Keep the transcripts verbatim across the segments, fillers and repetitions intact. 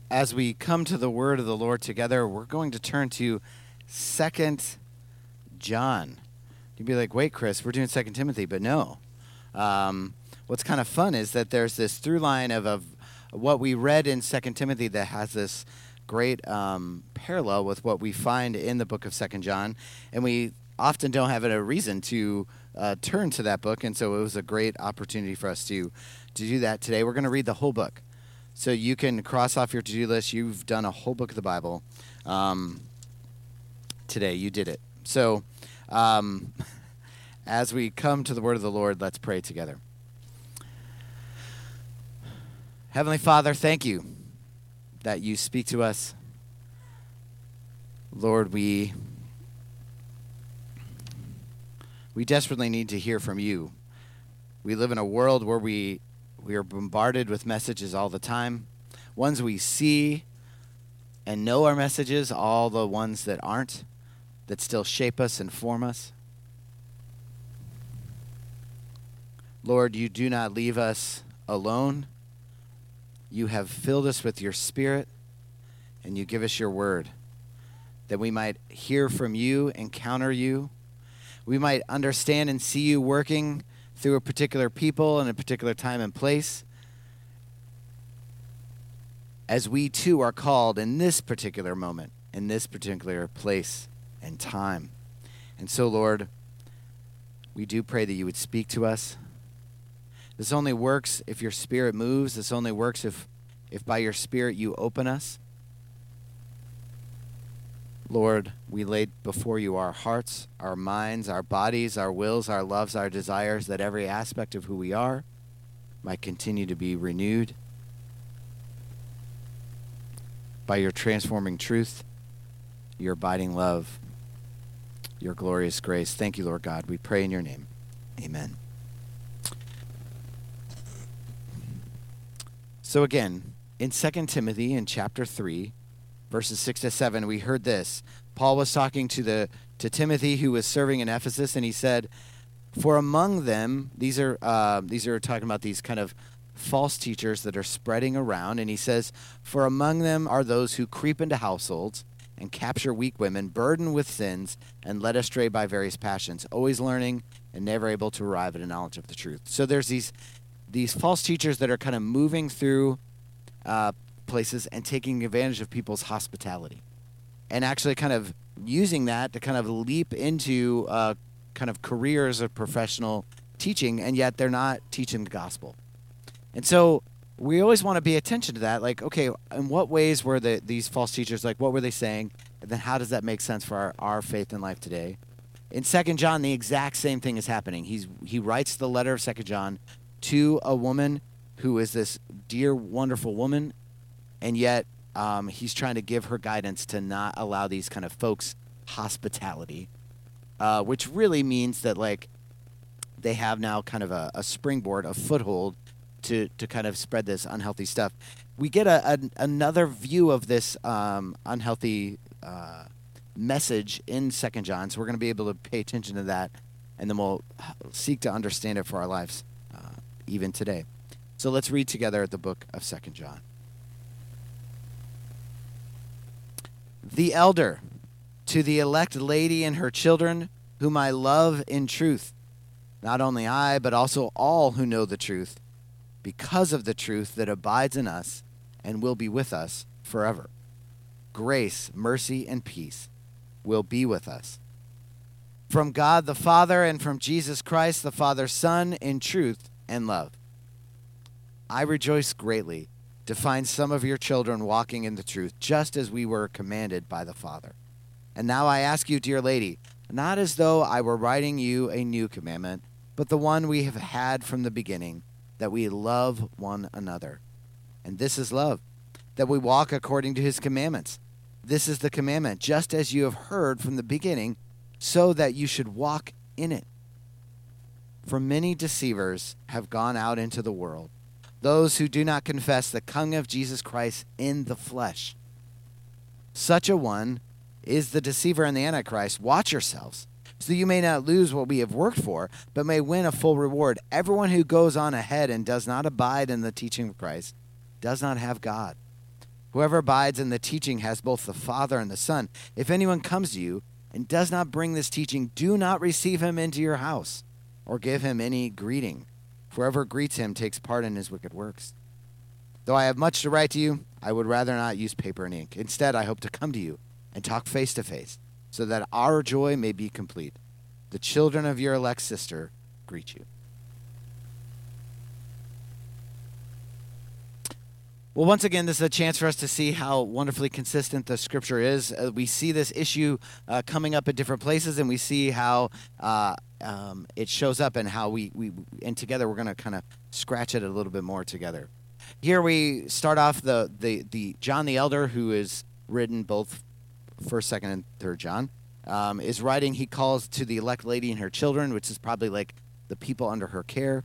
as we come to the word of the Lord together, we're going to turn to Second John. You'd be like, wait, Chris, we're doing Second Timothy, but no. Um, what's kind of fun is that there's this through line of, of what we read in Second Timothy that has this great um, parallel with what we find in the book of Second John, and we often don't have a reason to uh, turn to that book, and so it was a great opportunity for us to, to do that today. We're going to read the whole book. So you can cross off your to-do list. You've done a whole book of the Bible um, today. You did it. So um, as we come to the word of the Lord, let's pray together. Heavenly Father, thank you that you speak to us. Lord, we we desperately need to hear from you. We live in a world where we we are bombarded with messages all the time. Ones we see and know are messages, all the ones that aren't, that still shape us and form us. Lord, you do not leave us alone. You have filled us with your Spirit, and you give us your word, that we might hear from you, encounter you. We might understand and see you working through a particular people in a particular time and place, as we too are called in this particular moment, in this particular place and time. And so, Lord, we do pray that you would speak to us. This only works if your Spirit moves. This only works if, if by your Spirit you open us. Lord, we lay before you our hearts, our minds, our bodies, our wills, our loves, our desires, that every aspect of who we are might continue to be renewed by your transforming truth, your abiding love, your glorious grace. Thank you, Lord God. We pray in your name. Amen. So again, in Second Timothy in chapter three, verses six to seven, we heard this. Paul was talking to the to Timothy, who was serving in Ephesus, and he said, "For among them," these are uh, these are talking about these kind of false teachers that are spreading around, and he says, "For among them are those who creep into households and capture weak women, burdened with sins, and led astray by various passions, always learning and never able to arrive at a knowledge of the truth." So there's these these false teachers that are kind of moving through Uh, places and taking advantage of people's hospitality, and actually kind of using that to kind of leap into uh, kind of careers of professional teaching, and yet they're not teaching the gospel. And so we always want to pay attention to that. Like, okay, in what ways were the, these false teachers, like what were they saying? And then how does that make sense for our, our faith and life today? In Second John, the exact same thing is happening. He's He writes the letter of Second John to a woman who is this dear, wonderful woman, and yet um, he's trying to give her guidance to not allow these kind of folks hospitality, uh, which really means that, like, they have now kind of a, a springboard, a foothold to, to kind of spread this unhealthy stuff. We get a, a another view of this um, unhealthy uh, message in Second John, so we're going to be able to pay attention to that, and then we'll seek to understand it for our lives uh, even today. So let's read together the book of Second John. The elder, to the elect lady and her children, whom I love in truth, not only I, but also all who know the truth, because of the truth that abides in us and will be with us forever. Grace, mercy, and peace will be with us. From God the Father and from Jesus Christ, the Father's Son, in truth and love. I rejoice greatly to find some of your children walking in the truth, just as we were commanded by the Father. And now I ask you, dear lady, not as though I were writing you a new commandment, but the one we have had from the beginning, that we love one another. And this is love, that we walk according to his commandments. This is the commandment, just as you have heard from the beginning, so that you should walk in it. For many deceivers have gone out into the world, those who do not confess the coming of Jesus Christ in the flesh. Such a one is the deceiver and the Antichrist. Watch yourselves, so you may not lose what we have worked for, but may win a full reward. Everyone who goes on ahead and does not abide in the teaching of Christ does not have God. Whoever abides in the teaching has both the Father and the Son. If anyone comes to you and does not bring this teaching, do not receive him into your house or give him any greeting. For whoever greets him takes part in his wicked works. Though I have much to write to you, I would rather not use paper and ink. Instead, I hope to come to you and talk face to face, so that our joy may be complete. The children of your elect sister greet you. Well, once again, this is a chance for us to see how wonderfully consistent the Scripture is. Uh, we see this issue uh, coming up at different places, and we see how uh, um, it shows up and how we, we and together we're going to kind of scratch it a little bit more together. Here we start off the, the, the John the Elder, who is written both First, Second, and Third John, um, is writing. He calls to the elect lady and her children, which is probably like the people under her care.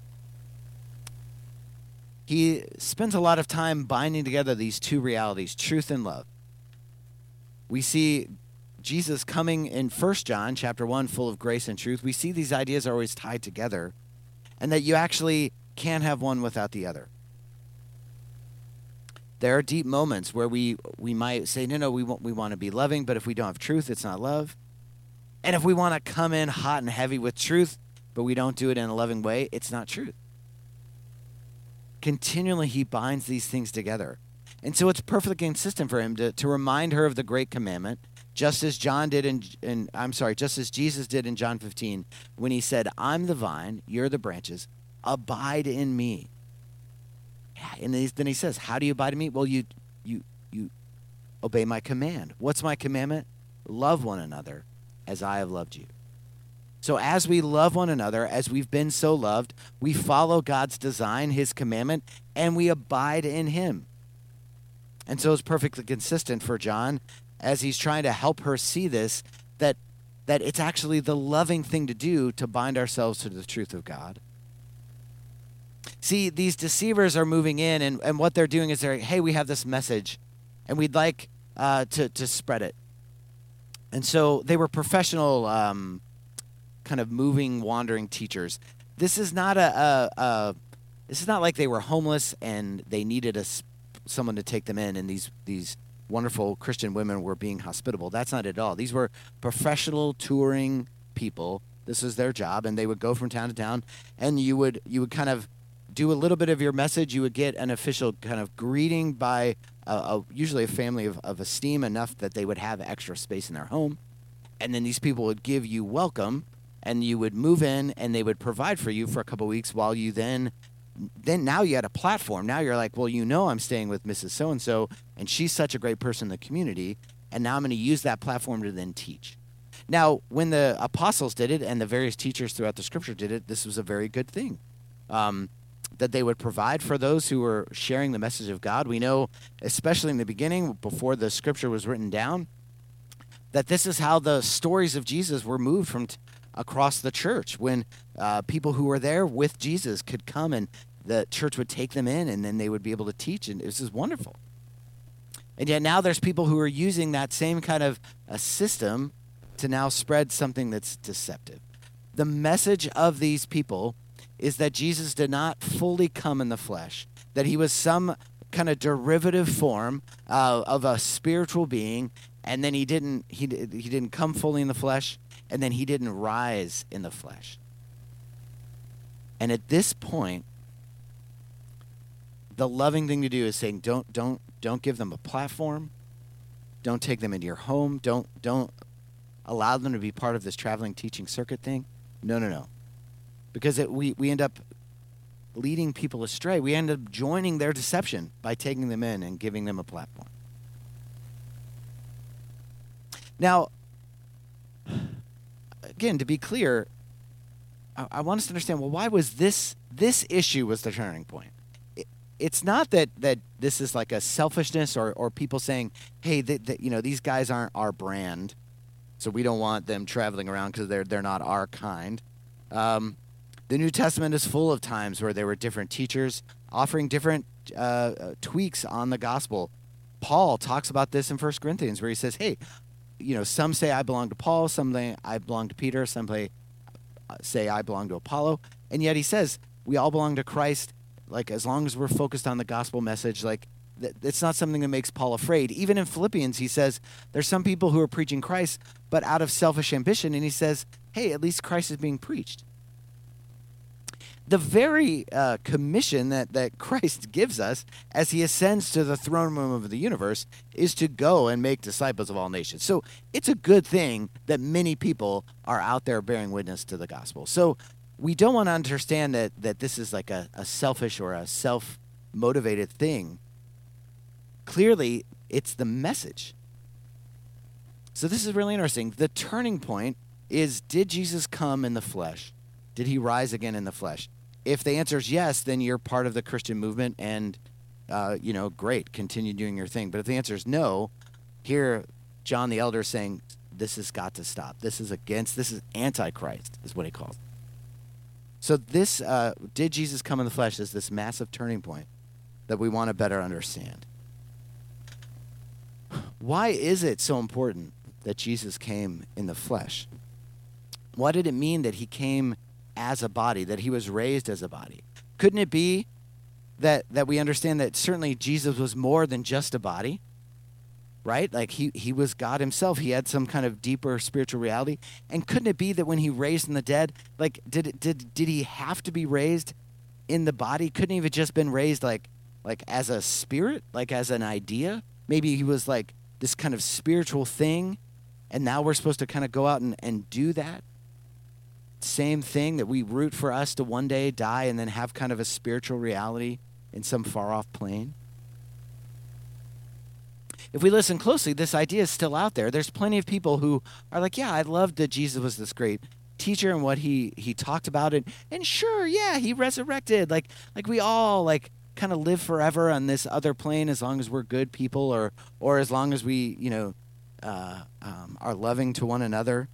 He spends a lot of time binding together these two realities, truth and love. We see Jesus coming in First John chapter one, full of grace and truth. We see these ideas are always tied together, and that you actually can't have one without the other. There are deep moments where we, we might say, no, no, we want, we want to be loving, but if we don't have truth, it's not love. And if we want to come in hot and heavy with truth, but we don't do it in a loving way, it's not truth. Continually, he binds these things together. And so it's perfectly consistent for him to, to remind her of the great commandment, just as John did in, in, I'm sorry, just as Jesus did in John fifteen, when he said, I'm the vine, you're the branches, abide in me. And then he says, how do you abide in me? Well, you, you, you obey my command. What's my commandment? Love one another as I have loved you. So as we love one another, as we've been so loved, we follow God's design, his commandment, and we abide in him. And so it's perfectly consistent for John as he's trying to help her see this, that, that it's actually the loving thing to do to bind ourselves to the truth of God. See, these deceivers are moving in, and, and what they're doing is they're, hey, we have this message, and we'd like uh, to, to spread it. And so they were professional um kind of moving, wandering teachers. This is not a, a, a this is not like they were homeless and they needed a, someone to take them in, and these these wonderful Christian women were being hospitable. That's not it at all. These were professional touring people. This was their job, and they would go from town to town, and you would you would kind of do a little bit of your message. You would get an official kind of greeting by a, a, usually a family of, of esteem enough that they would have extra space in their home, and then these people would give you welcome. And you would move in, and they would provide for you for a couple of weeks while you then, then now you had a platform. Now you're like, well, you know I'm staying with Missus So-and-so, and she's such a great person in the community, and now I'm going to use that platform to then teach. Now, when the apostles did it and the various teachers throughout the Scripture did it, this was a very good thing, um, that they would provide for those who were sharing the message of God. We know, especially in the beginning, before the Scripture was written down, that this is how the stories of Jesus were moved from t- across the church, when uh, people who were there with Jesus could come, and the church would take them in, and then they would be able to teach, and this is wonderful. And yet now there's people who are using that same kind of a system to now spread something that's deceptive. The message of these people is that Jesus did not fully come in the flesh, that he was some kind of derivative form uh, of a spiritual being, and then he didn't he he didn't come fully in the flesh. And then he didn't rise in the flesh. And at this point, the loving thing to do is saying, don't don't don't give them a platform. Don't take them into your home. Don't don't allow them to be part of this traveling teaching circuit thing. No, no, no. Because it, we, we end up leading people astray. We end up joining their deception by taking them in and giving them a platform. Now, again, to be clear, I, I want us to understand, well, why was this this issue was the turning point? It, it's not that, that this is like a selfishness or, or people saying, hey, th- th- you know, these guys aren't our brand, so we don't want them traveling around because they're, they're not our kind. Um, the New Testament is full of times where there were different teachers offering different uh, uh, tweaks on the gospel. Paul talks about this in First Corinthians, where he says, hey, you know, some say I belong to Paul, some say I belong to Peter, some say I belong to Apollo. And yet he says we all belong to Christ, like as long as we're focused on the gospel message, like that it's not something that makes Paul afraid. Even in Philippians, he says there's some people who are preaching Christ, but out of selfish ambition. And he says, hey, at least Christ is being preached. The very uh, commission that, that Christ gives us as he ascends to the throne room of the universe is to go and make disciples of all nations. So it's a good thing that many people are out there bearing witness to the gospel. So we don't want to understand that, that this is like a, a selfish or a self-motivated thing. Clearly, it's the message. So this is really interesting. The turning point is, did Jesus come in the flesh? Did he rise again in the flesh? If the answer is yes, then you're part of the Christian movement and, uh, you know, great, continue doing your thing. But if the answer is no, here John the Elder is saying, this has got to stop. This is against, this is antichrist, is what he calls it. So this, uh, did Jesus come in the flesh, is this massive turning point that we want to better understand. Why is it so important that Jesus came in the flesh? What did it mean that he came as a body, that he was raised as a body? Couldn't it be that that we understand that certainly Jesus was more than just a body, right? Like he, he was God himself. He had some kind of deeper spiritual reality. And couldn't it be that when he raised from the dead, like did it, did did he have to be raised in the body? Couldn't he have just been raised like like as a spirit, like as an idea? Maybe he was like this kind of spiritual thing, and now we're supposed to kind of go out and, and do that same thing, that we root for us to one day die and then have kind of a spiritual reality in some far-off plane. If we listen closely, this idea is still out there. There's plenty of people who are like, yeah, I loved that Jesus was this great teacher and what he he talked about it. And sure, yeah, he resurrected. Like like we all like kind of live forever on this other plane as long as we're good people, or or as long as we, you know, uh, um, are loving to one another.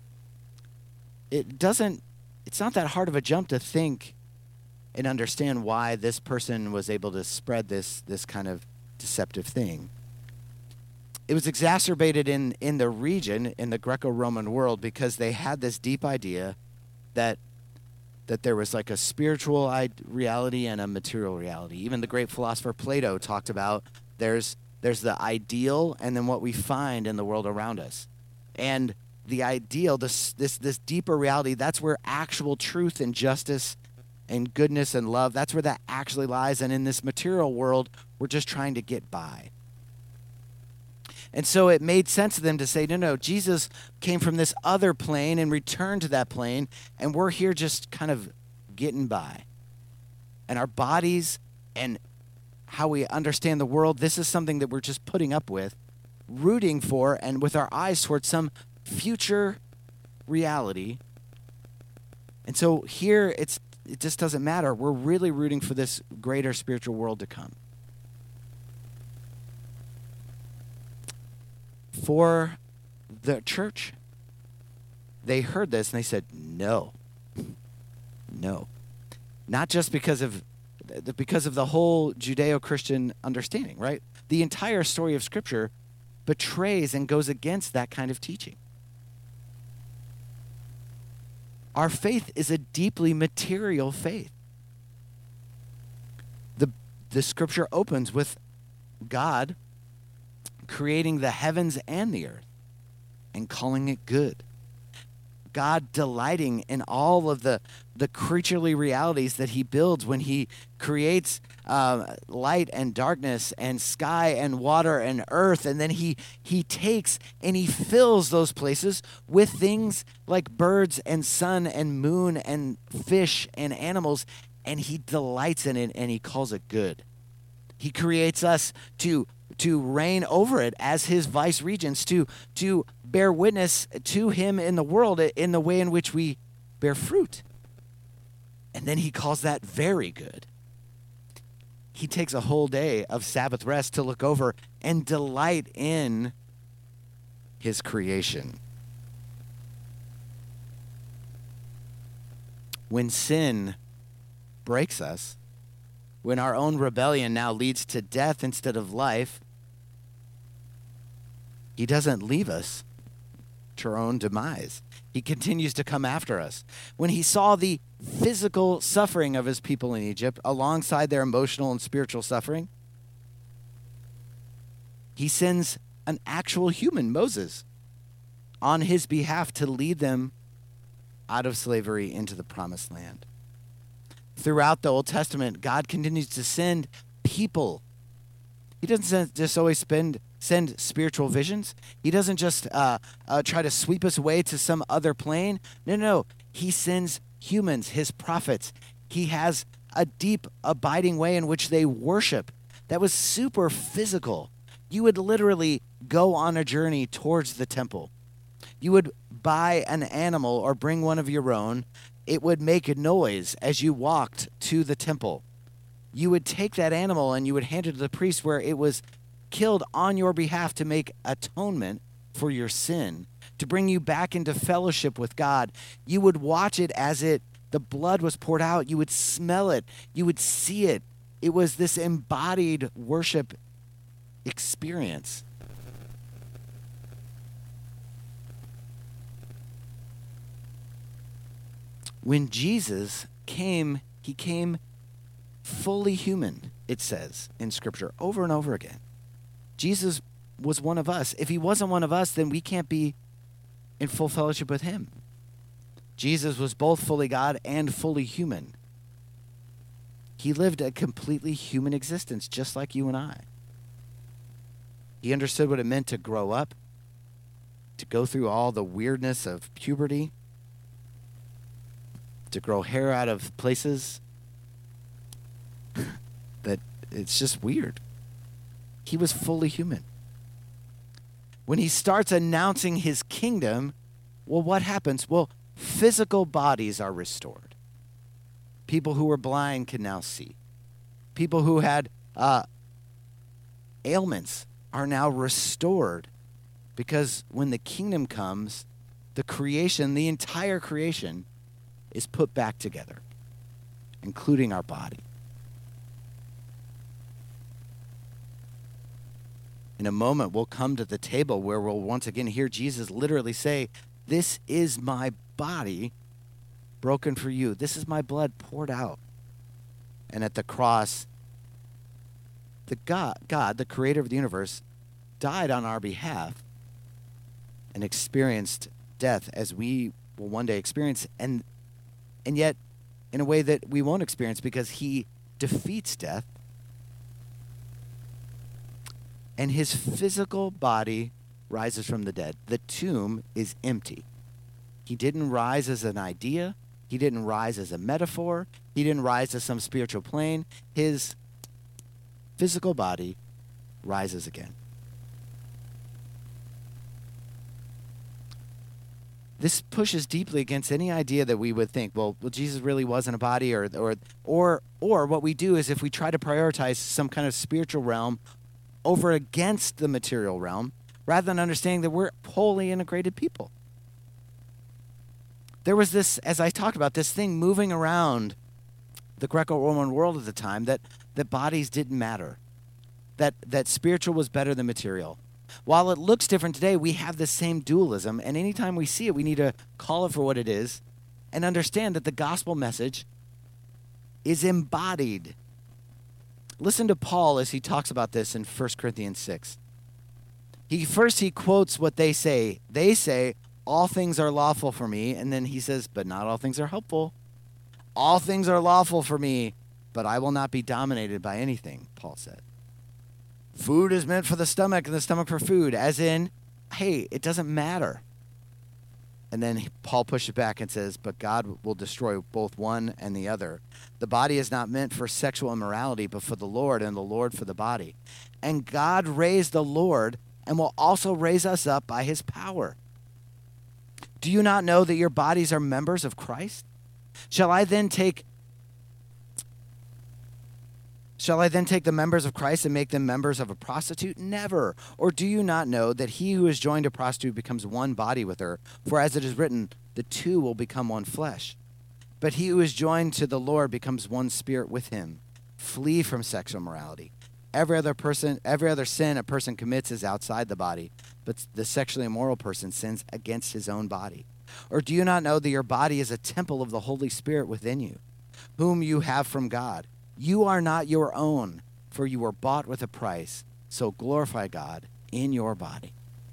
It doesn't, it's not that hard of a jump to think and understand why this person was able to spread this this kind of deceptive thing. It was exacerbated in, in the region, in the Greco-Roman world, because they had this deep idea that that there was like a spiritual reality and a material reality. Even the great philosopher Plato talked about there's there's the ideal and then what we find in the world around us. And the ideal, this this this deeper reality, that's where actual truth and justice and goodness and love, that's where that actually lies. And in this material world, we're just trying to get by. And so it made sense to them to say, no, no, Jesus came from this other plane and returned to that plane, and we're here just kind of getting by. And our bodies and how we understand the world, this is something that we're just putting up with, rooting for, and with our eyes towards some future reality. And so here it's it just doesn't matter. We're really rooting for this greater spiritual world to come. For the church, they heard this and they said, no, no. Not just because of because of the whole Judeo-Christian understanding, right? The entire story of Scripture betrays and goes against that kind of teaching. Our faith is a deeply material faith. The, the Scripture opens with God creating the heavens and the earth and calling it good. God delighting in all of the, the creaturely realities that he builds when he creates uh, light and darkness and sky and water and earth. And then he, he takes and he fills those places with things like birds and sun and moon and fish and animals. And he delights in it and he calls it good. He creates us to to reign over it as his vice regents, to to bear witness to him in the world in the way in which we bear fruit. And then he calls that very good. He takes a whole day of Sabbath rest to look over and delight in his creation. When sin breaks us, when our own rebellion now leads to death instead of life, he doesn't leave us to our own demise. He continues to come after us. When he saw the physical suffering of his people in Egypt alongside their emotional and spiritual suffering, He sends an actual human, Moses, on his behalf to lead them out of slavery into the promised land. Throughout the Old Testament, God continues to send people. He doesn't just always spend, send spiritual visions. He doesn't just uh, uh, try to sweep us away to some other plane. No, no, no. He sends humans, his prophets. He has a deep, abiding way in which they worship that was super physical. You would literally go on a journey towards the temple. You would buy an animal or bring one of your own. It would make a noise as you walked to the temple. You would take that animal and you would hand it to the priest where it was killed on your behalf to make atonement for your sin, to bring you back into fellowship with God. You would watch it as it the blood was poured out. You would smell it. You would see it. It was this embodied worship experience. When Jesus came, he came fully human, it says in Scripture over and over again. Jesus was one of us. If he wasn't one of us, then we can't be in full fellowship with him. Jesus was both fully God and fully human. He lived a completely human existence, just like you and I. He understood what it meant to grow up, to go through all the weirdness of puberty, to grow hair out of places that it's just weird. He was fully human. When he starts announcing his kingdom, well, what happens? Well, physical bodies are restored. People who were blind can now see. People who had uh, ailments are now restored, because when the kingdom comes, the creation, the entire creation, is put back together, including our body. In a moment, we'll come to the table where we'll once again hear Jesus literally say, "This is my body broken for you. This is my blood poured out." And at the cross, the God, God, the creator of the universe, died on our behalf and experienced death as we will one day experience, and and yet in a way that we won't experience, because he defeats death. And his physical body rises from the dead. The tomb is empty. He didn't rise as an idea. He didn't rise as a metaphor. He didn't rise to some spiritual plane. His physical body rises again. This pushes deeply against any idea that we would think, well, well, Jesus really wasn't a body, or or or or what we do is, if we try to prioritize some kind of spiritual realm over against the material realm, rather than understanding that we're wholly integrated people. There was this, as I talked about, this thing moving around the Greco-Roman world at the time, that, that bodies didn't matter, that, that spiritual was better than material. While it looks different today, we have the same dualism, and anytime we see it, we need to call it for what it is and understand that the gospel message is embodied. Listen to Paul as he talks about this in First Corinthians six. He first he quotes what they say. They say, "All things are lawful for me," and then he says, "But not all things are helpful. All things are lawful for me, but I will not be dominated by anything," Paul said. Food is meant for the stomach and the stomach for food, as in, hey, it doesn't matter. And then Paul pushes back and says, "But God will destroy both one and the other. The body is not meant for sexual immorality, but for the Lord, and the Lord for the body. And God raised the Lord and will also raise us up by his power. Do you not know that your bodies are members of Christ? Shall I then take Shall I then take the members of Christ and make them members of a prostitute? Never. Or do you not know that he who is joined to a prostitute becomes one body with her? For as it is written, the two will become one flesh. But he who is joined to the Lord becomes one spirit with him. Flee from sexual immorality. Every other person, every other sin a person commits is outside the body, but the sexually immoral person sins against his own body. Or do you not know that your body is a temple of the Holy Spirit within you, whom you have from God? You are not your own, for you were bought with a price. So glorify God in your body.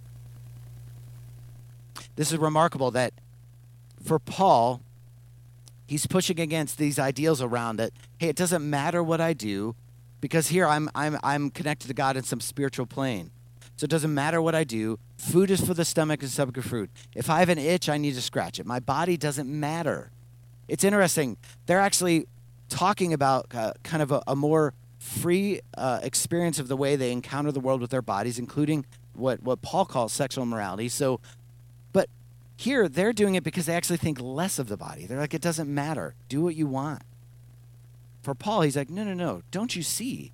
This is remarkable that for Paul, he's pushing against these ideals around that, hey, it doesn't matter what I do, because here I'm I'm I'm connected to God in some spiritual plane. So it doesn't matter what I do. Food is for the stomach and stomach is fruit. If I have an itch, I need to scratch it. My body doesn't matter. It's interesting. They're actually talking about uh, kind of a, a more free uh, experience of the way they encounter the world with their bodies, including what, what Paul calls sexual immorality. So, but here they're doing it because they actually think less of the body. They're like, it doesn't matter. Do what you want. For Paul, he's like, no, no, no. Don't you see?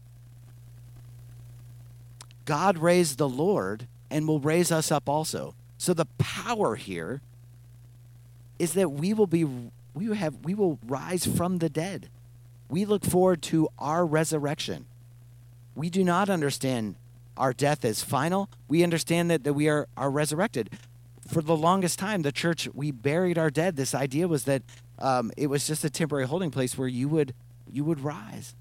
God raised the Lord and will raise us up also. So the power here is that we will be, we will have, we will rise from the dead. We look forward to our resurrection. We do not understand our death as final. We understand that, that we are, are resurrected. For the longest time, the church, we buried our dead. This idea was that um, it was just a temporary holding place where you would you would rise.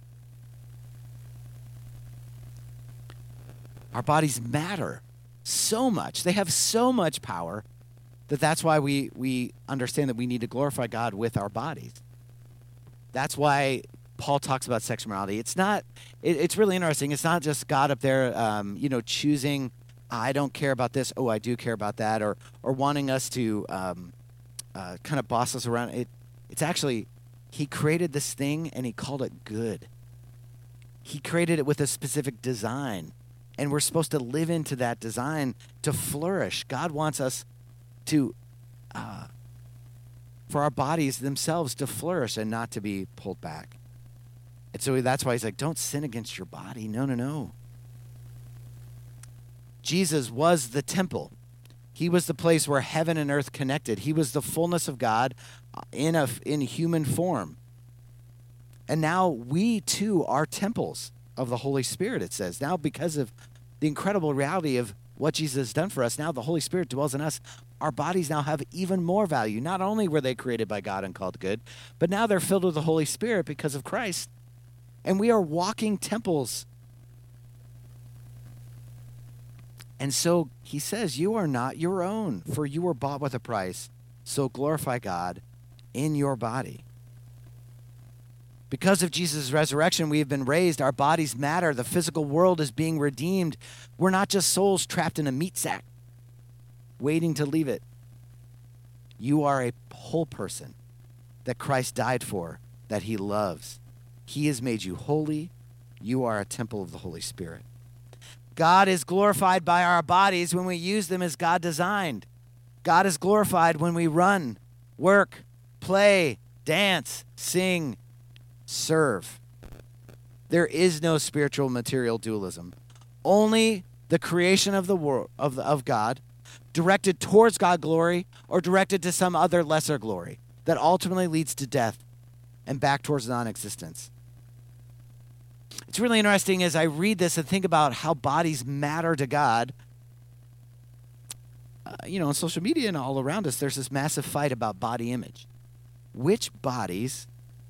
Our bodies matter so much. They have so much power that that's why we, we understand that we need to glorify God with our bodies. That's why Paul talks about sexual morality. It's not, it, it's really interesting. It's not just God up there, um, you know, choosing, I don't care about this, oh, I do care about that, or or wanting us to um, uh, kind of boss us around. It, it's actually, he created this thing and he called it good. He created it with a specific design, and we're supposed to live into that design to flourish. God wants us to, uh, for our bodies themselves to flourish and not to be pulled back. And so that's why he's like, don't sin against your body. No, no, no. Jesus was the temple. He was the place where heaven and earth connected. He was the fullness of God in a in human form. And now we too are temples of the Holy Spirit, it says. Now, because of the incredible reality of what Jesus has done for us, now the Holy Spirit dwells in us. Our bodies now have even more value. Not only were they created by God and called good, but now they're filled with the Holy Spirit because of Christ. And we are walking temples. And so he says, you are not your own, for you were bought with a price. So glorify God in your body. Because of Jesus' resurrection, we have been raised. Our bodies matter. The physical world is being redeemed. We're not just souls trapped in a meat sack, waiting to leave it. You are a whole person that Christ died for, that he loves. He has made you holy. You are a temple of the Holy Spirit. God is glorified by our bodies when we use them as God designed. God is glorified when we run, work, play, dance, sing, serve. There is no spiritual material dualism. Only the creation of the world of, the, of God, directed towards God glory or directed to some other lesser glory that ultimately leads to death and back towards non-existence. It's really interesting as I read this and think about how bodies matter to God. Uh, you know, on social media and all around us, there's this massive fight about body image. Which bodies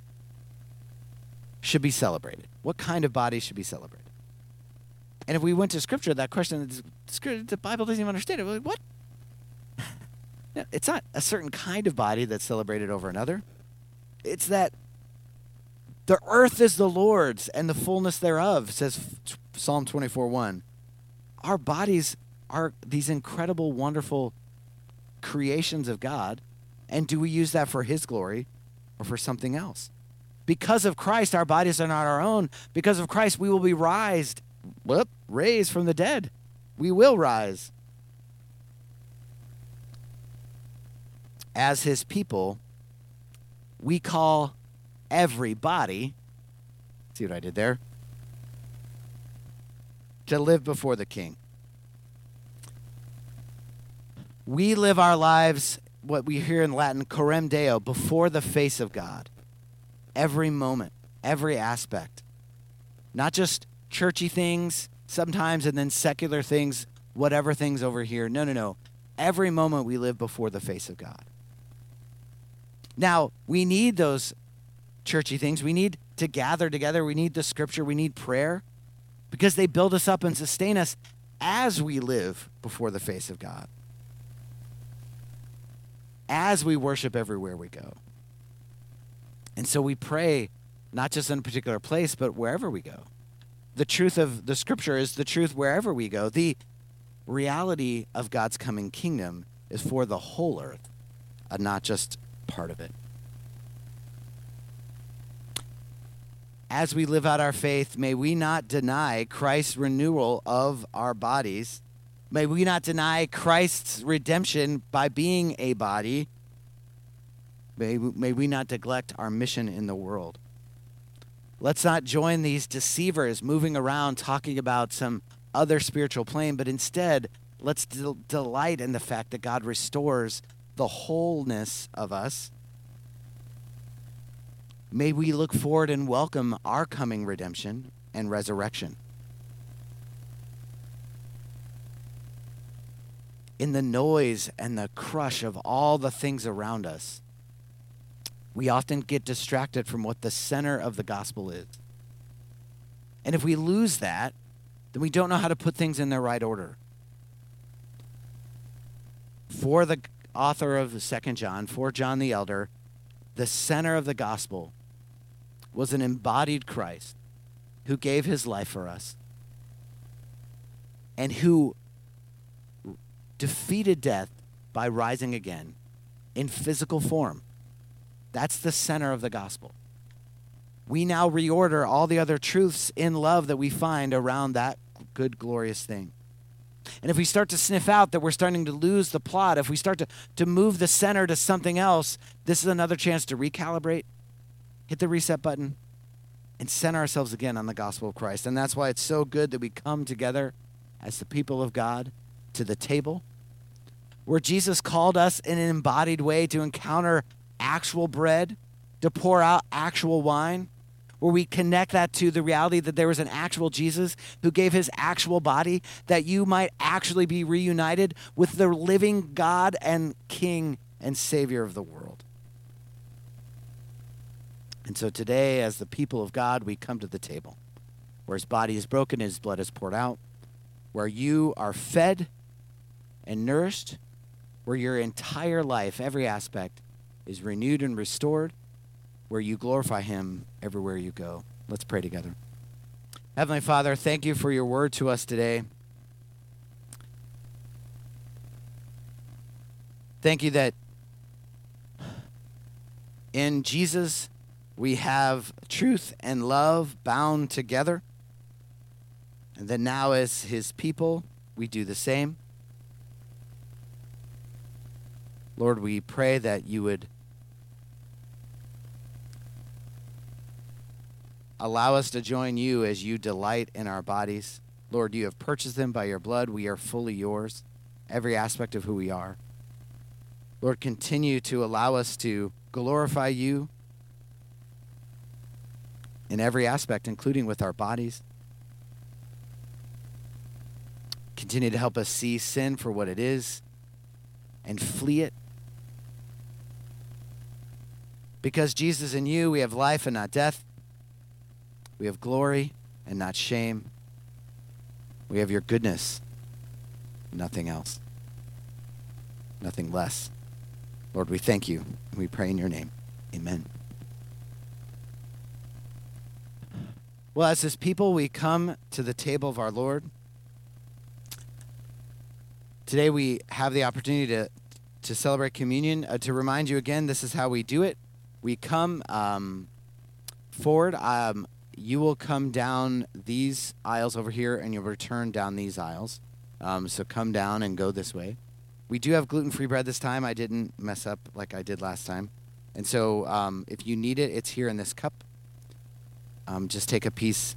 should be celebrated? What kind of bodies should be celebrated? And if we went to Scripture, that question, the Bible doesn't even understand it. We're like, what? It's not a certain kind of body that's celebrated over another. It's that the earth is the Lord's and the fullness thereof, says Psalm twenty-four one. Our bodies are these incredible, wonderful creations of God. And do we use that for his glory or for something else? Because of Christ, our bodies are not our own. Because of Christ, we will be raised, whoop, raised from the dead. We will rise. As his people, we call everybody, see what I did there, to live before the King. We live our lives, what we hear in Latin, coram Deo, before the face of God. Every moment, every aspect. Not just churchy things sometimes and then secular things, whatever things over here. No, no, no. Every moment we live before the face of God. Now, we need those churchy things. We need to gather together. We need the scripture. We need prayer. because they build us up and sustain us as we live before the face of God, as we worship everywhere we go. And so we pray not just in a particular place, but wherever we go. The truth of the scripture is the truth wherever we go. The reality of God's coming kingdom is for the whole earth, and not just part of it. As we live out our faith, may we not deny Christ's renewal of our bodies. May we not deny Christ's redemption by being a body. May, may we not neglect our mission in the world. Let's not join these deceivers moving around talking about some other spiritual plane, but instead, let's del- delight in the fact that God restores the wholeness of us. May we look forward and welcome our coming redemption and resurrection. In the noise and the crush of all the things around us, we often get distracted from what the center of the gospel is. And if we lose that, then we don't know how to put things in their right order. For the author of Second John, for John the Elder, the center of the gospel was an embodied Christ who gave his life for us and who defeated death by rising again in physical form. That's the center of the gospel. We now reorder all the other truths in love that we find around that good, glorious thing. And if we start to sniff out that we're starting to lose the plot, if we start to, to move the center to something else, this is another chance to recalibrate, hit the reset button, and center ourselves again on the gospel of Christ. And that's why it's so good that we come together as the people of God to the table where Jesus called us in an embodied way to encounter actual bread, to pour out actual wine, where we connect that to the reality that there was an actual Jesus who gave his actual body that you might actually be reunited with the living God and King and Savior of the world. And so today, as the people of God, we come to the table where his body is broken, his blood is poured out, where you are fed and nourished, where your entire life, every aspect, is renewed and restored, where you glorify him everywhere you go. Let's pray together. Heavenly Father, thank you for your word to us today. Thank you that in Jesus we have truth and love bound together, and that now as his people we do the same. Lord, we pray that you would allow us to join you as you delight in our bodies. Lord, you have purchased them by your blood. We are fully yours, every aspect of who we are. Lord, continue to allow us to glorify you in every aspect, including with our bodies. Continue to help us see sin for what it is and flee it. Because Jesus, in you, we have life and not death. We have glory and not shame. We have your goodness, nothing else, nothing less. Lord, we thank you, and we pray in your name. Amen. Well, as his people, we come to the table of our Lord. Today we have the opportunity to, to celebrate communion. Uh, to remind you again, this is how we do it. We come um, forward. Um, you will come down these aisles over here, and you'll return down these aisles. Um, so come down and go this way. We do have gluten-free bread this time. I didn't mess up like I did last time. And so um, if you need it, it's here in this cup. Um, just take a piece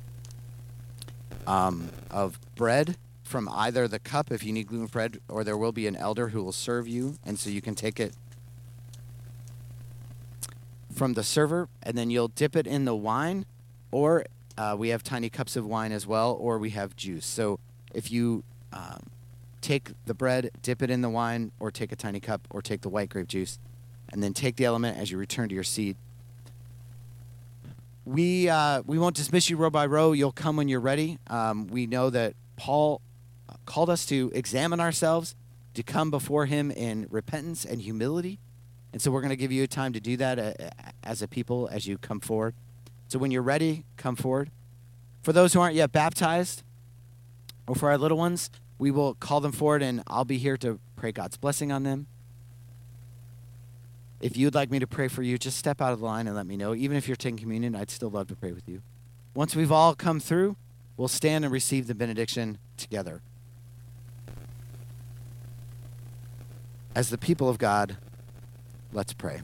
um, of bread from either the cup if you need gluten-free bread, or there will be an elder who will serve you. And so you can take it from the server, and then you'll dip it in the wine, or uh, we have tiny cups of wine as well, or we have juice. So if you um, take the bread, dip it in the wine, or take a tiny cup, or take the white grape juice, and then take the element as you return to your seat. We uh, we won't dismiss you row by row. You'll come when you're ready. Um, we know that Paul called us to examine ourselves, to come before him in repentance and humility. And so we're going to give you a time to do that uh, as a people as you come forward. So when you're ready, come forward. For those who aren't yet baptized, or for our little ones, we will call them forward, and I'll be here to pray God's blessing on them. If you'd like me to pray for you, just step out of the line and let me know. Even if you're taking communion, I'd still love to pray with you. Once we've all come through, we'll stand and receive the benediction together. As the people of God, let's pray.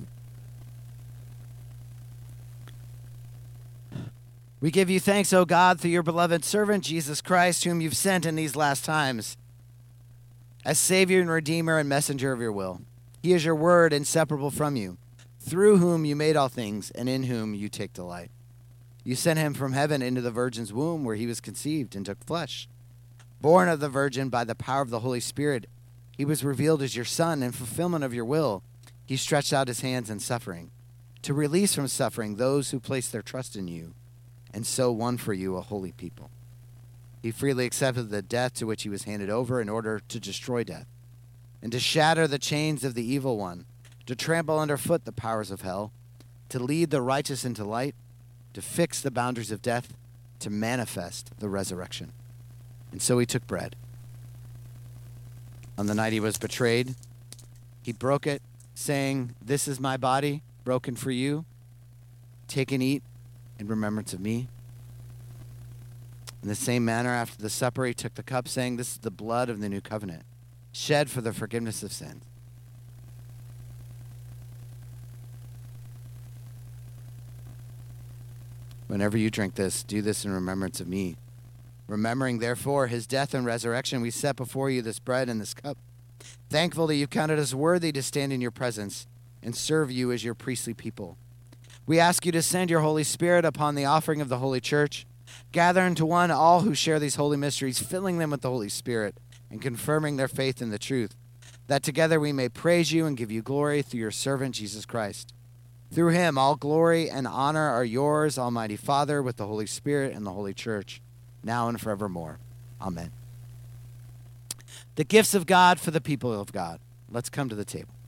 We give you thanks, O God, through your beloved servant, Jesus Christ, whom you've sent in these last times, as Savior and Redeemer and messenger of your will. He is your word, inseparable from you, through whom you made all things, and in whom you take delight. You sent him from heaven into the Virgin's womb, where he was conceived and took flesh. Born of the Virgin by the power of the Holy Spirit, he was revealed as your Son. In fulfillment of your will, he stretched out his hands in suffering, to release from suffering those who place their trust in you, and so won for you a holy people. He freely accepted the death to which he was handed over in order to destroy death, and to shatter the chains of the evil one, to trample underfoot the powers of hell, to lead the righteous into light, to fix the boundaries of death, to manifest the resurrection. And so he took bread. On the night he was betrayed, he broke it, saying, "This is my body, broken for you. Take and eat in remembrance of me." In the same manner, after the supper, he took the cup, saying, "This is the blood of the new covenant, shed for the forgiveness of sins. Whenever you drink this, do this in remembrance of me. Remembering, therefore, his death and resurrection, we set before you this bread and this cup, thankful that you counted us worthy to stand in your presence and serve you as your priestly people. We ask you to send your Holy Spirit upon the offering of the Holy Church, gather into one all who share these holy mysteries, filling them with the Holy Spirit, and confirming their faith in the truth, that together we may praise you and give you glory through your servant, Jesus Christ. Through him, all glory and honor are yours, Almighty Father, with the Holy Spirit and the Holy Church, now and forevermore. Amen. The gifts of God for the people of God. Let's come to the table.